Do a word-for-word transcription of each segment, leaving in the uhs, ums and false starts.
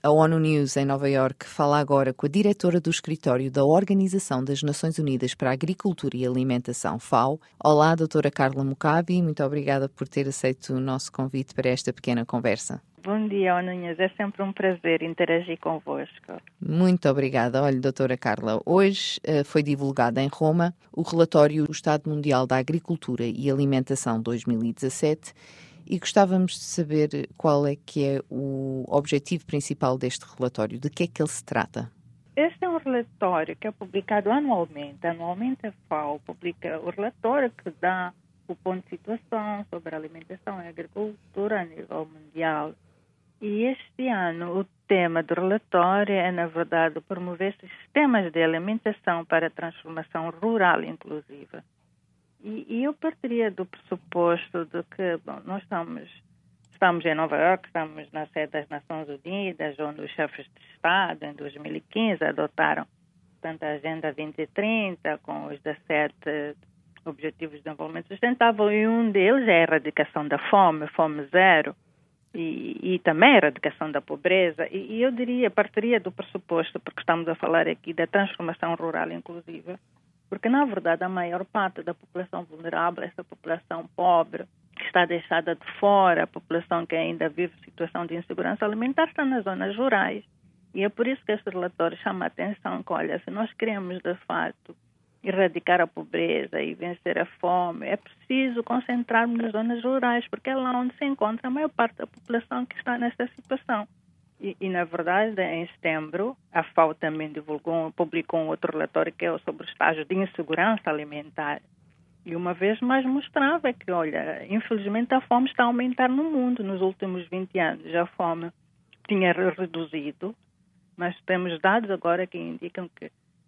A ONU News, em Nova Iorque, fala agora com a diretora do escritório da Organização das Nações Unidas para a Agricultura e Alimentação, FAO. Olá, doutora Carla Mukabi, muito obrigada por ter aceito o nosso convite para esta pequena conversa. Bom dia, ONU News. É sempre um prazer interagir convosco. Muito obrigada. Olha, doutora Carla, hoje uh, foi divulgado em Roma o relatório do Estado Mundial da Agricultura e Alimentação dois mil e dezassete e gostávamos de saber qual é que é o objetivo principal deste relatório, de que é que ele se trata? Este é um relatório que é publicado anualmente. Anualmente a FAO publica o relatório que dá o ponto de situação sobre a alimentação e a agricultura a nível mundial. E este ano o tema do relatório é, na verdade, promover sistemas de alimentação para a transformação rural inclusiva. E, e eu partiria do pressuposto de que, bom, nós estamos, estamos em Nova Iorque, estamos na sede das Nações Unidas, onde os chefes de Estado, em dois mil e quinze, adotaram tanto a Agenda vinte trinta, com os dezassete Objetivos de Desenvolvimento Sustentável, e um deles é a erradicação da fome, fome zero, e, e também a erradicação da pobreza. E, e eu diria, partiria do pressuposto, porque estamos a falar aqui da transformação rural inclusiva, porque, na verdade, a maior parte da população vulnerável, essa população pobre, que está deixada de fora, a população que ainda vive situação de insegurança alimentar, está nas zonas rurais. E é por isso que este relatório chama a atenção que, olha, se nós queremos, de fato, erradicar a pobreza e vencer a fome, é preciso concentrarmos nas zonas rurais, porque é lá onde se encontra a maior parte da população que está nesta situação. E, e, na verdade, em setembro, a FAO também divulgou, publicou um outro relatório que é sobre o estágio de insegurança alimentar. E uma vez mais mostrava que, olha, infelizmente a fome está a aumentar no mundo. Nos últimos vinte anos a fome tinha reduzido, mas temos dados agora que indicam que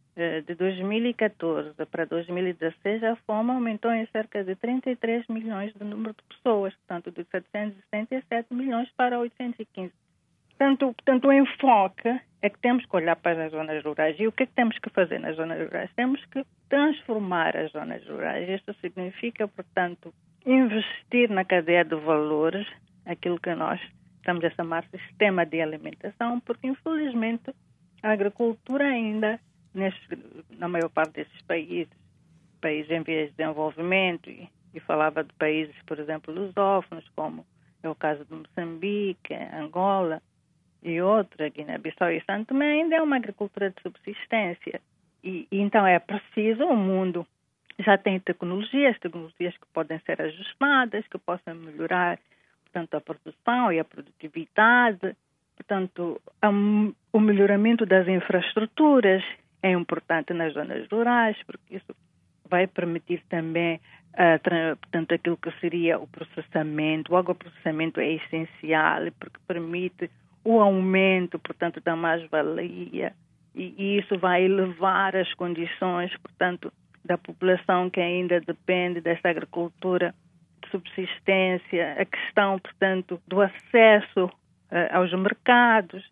de dois mil e catorze para dois mil e dezasseis a fome aumentou em cerca de trinta e três milhões de número de pessoas, portanto de setecentos e setenta e sete milhões para oitocentos e quinze. Portanto, portanto, o enfoque é que temos que olhar para as zonas rurais. E o que é que temos que fazer nas zonas rurais? Temos que transformar as zonas rurais. Isto significa, portanto, investir na cadeia de valores, aquilo que nós estamos a chamar de sistema de alimentação, porque, infelizmente, a agricultura ainda, neste, na maior parte desses países, países em vias de desenvolvimento, e, e falava de países, por exemplo, lusófonos, como é o caso de Moçambique, Angola, e outra, Guiné-Bissau e São Tomé, ainda é uma agricultura de subsistência. E, e então é preciso, o mundo já tem tecnologias, tecnologias que podem ser ajustadas, que possam melhorar, portanto, a produção e a produtividade. Portanto, a, o melhoramento das infraestruturas é importante nas zonas rurais, porque isso vai permitir também, uh, portanto, aquilo que seria o processamento. O agroprocessamento é essencial, porque permite o aumento, portanto, da mais-valia, e, e isso vai elevar as condições, portanto, da população que ainda depende desta agricultura de subsistência, a questão, portanto, do acesso uh, aos mercados.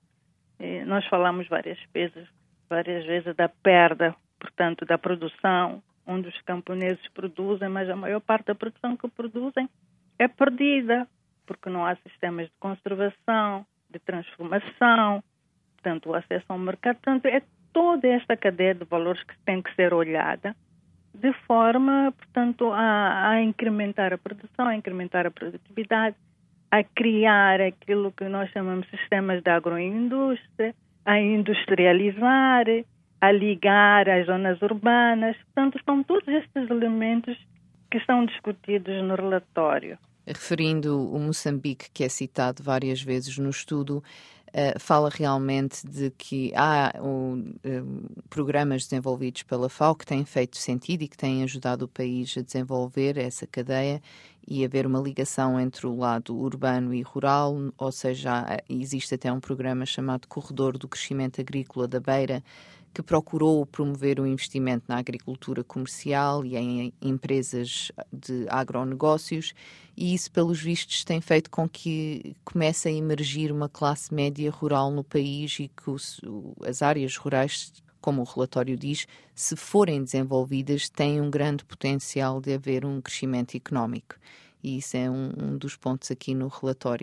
E nós falamos várias vezes, várias vezes da perda, portanto, da produção, onde os camponeses produzem, mas a maior parte da produção que produzem é perdida, porque não há sistemas de conservação, de transformação, portanto, o acesso ao mercado. Portanto, é toda esta cadeia de valores que tem que ser olhada de forma, portanto, a, a incrementar a produção, a incrementar a produtividade, a criar aquilo que nós chamamos de sistemas de agroindústria, a industrializar, a ligar as zonas urbanas. Portanto, são todos estes elementos que estão discutidos no relatório. Referindo o Moçambique, que é citado várias vezes no estudo, uh, fala realmente de que há uh, uh, programas desenvolvidos pela FAO que têm feito sentido e que têm ajudado o país a desenvolver essa cadeia e haver uma ligação entre o lado urbano e rural, ou seja, existe até um programa chamado Corredor do Crescimento Agrícola da Beira, que procurou promover o investimento na agricultura comercial e em empresas de agronegócios, e isso, pelos vistos, tem feito com que comece a emergir uma classe média rural no país e que os, as áreas rurais, como o relatório diz, se forem desenvolvidas, têm um grande potencial de haver um crescimento económico. E isso é um, um dos pontos aqui no relatório.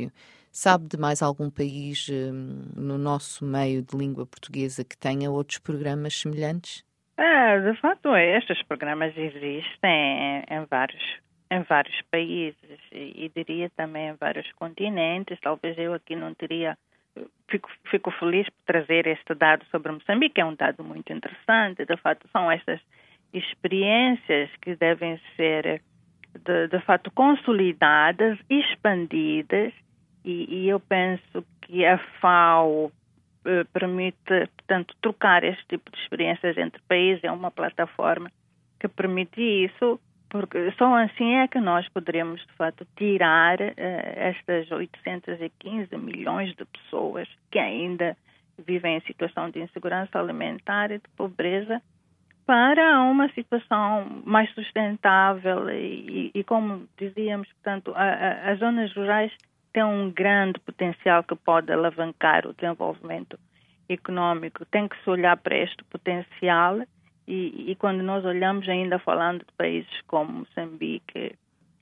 Sabe de mais algum país hum, no nosso meio de língua portuguesa que tenha outros programas semelhantes? É, de fato, estes programas existem em, em vários, em vários países e, e diria também em vários continentes. Talvez eu aqui não teria... Fico, fico feliz por trazer este dado sobre Moçambique, é um dado muito interessante. De fato, são estas experiências que devem ser, de, de fato, consolidadas, expandidas, e, e eu penso que a FAO eh, permite, portanto, trocar este tipo de experiências entre países. É uma plataforma que permite isso, porque só assim é que nós poderemos, de fato, tirar uh, estas oitocentos e quinze milhões de pessoas que ainda vivem em situação de insegurança alimentar e de pobreza para uma situação mais sustentável e, e, e como dizíamos, portanto, a, a, as zonas rurais têm um grande potencial que pode alavancar o desenvolvimento econômico. Tem que se olhar para este potencial. E, e quando nós olhamos, ainda falando de países como Moçambique,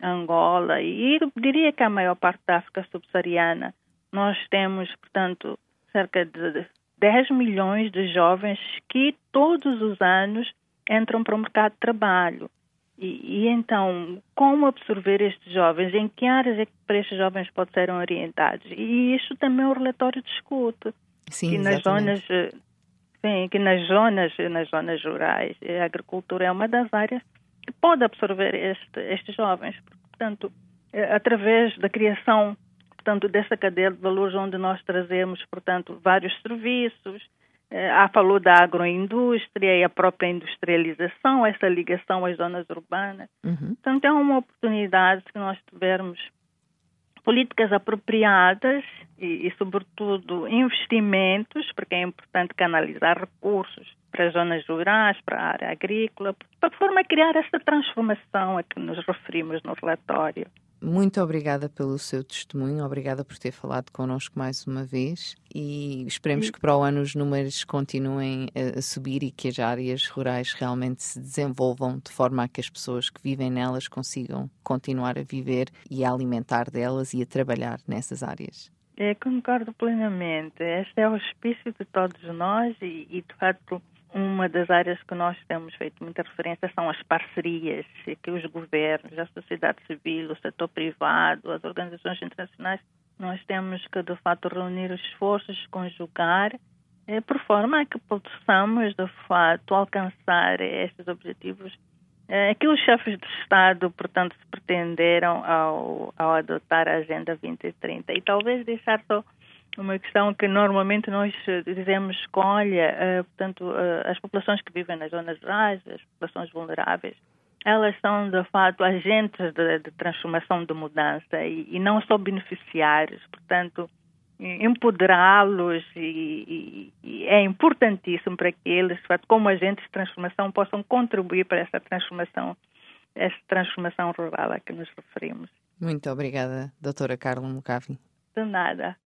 Angola e eu diria que a maior parte da África subsaariana, nós temos, portanto, cerca de dez milhões de jovens que todos os anos entram para o mercado de trabalho. E, e então, como absorver estes jovens? Em que áreas é que para estes jovens podem ser orientados? E isto também o relatório discute. Sim, que nas exatamente. zonas... Sim, que nas zonas, nas zonas rurais, a agricultura é uma das áreas que pode absorver este, estes jovens. Portanto, através da criação, portanto, dessa cadeia de valores onde nós trazemos, portanto, vários serviços, há falou da agroindústria e a própria industrialização, essa ligação às zonas urbanas. Uhum. Portanto, é uma oportunidade que nós tivermos políticas apropriadas e, e, sobretudo, investimentos, porque é importante canalizar recursos para as zonas rurais, para a área agrícola, para forma a criar essa transformação a que nos referimos no relatório. Muito obrigada pelo seu testemunho, obrigada por ter falado connosco mais uma vez e esperemos que para o ano os números continuem a subir e que as áreas rurais realmente se desenvolvam de forma a que as pessoas que vivem nelas consigam continuar a viver e a alimentar delas e a trabalhar nessas áreas. É, concordo plenamente. Este é o auspício de todos nós e, e de facto, uma das áreas que nós temos feito muita referência são as parcerias que os governos, a sociedade civil, o setor privado, as organizações internacionais, nós temos que, de fato, reunir os esforços, conjugar, eh, por forma a que possamos, de fato, alcançar estes objetivos eh, que os chefes de Estado, portanto, se pretenderam ao, ao adotar a Agenda vinte trinta. E talvez deixar só uma questão que normalmente nós dizemos, escolha, uh, portanto, uh, as populações que vivem nas zonas rurais, as populações vulneráveis, elas são, de fato, agentes de, de transformação, de mudança e, e não só beneficiários. Portanto, empoderá-los e, e, e é importantíssimo para que eles, de fato, como agentes de transformação, possam contribuir para essa transformação, essa transformação rural a que nos referimos. Muito obrigada, doutora Carla Mukavi. De nada.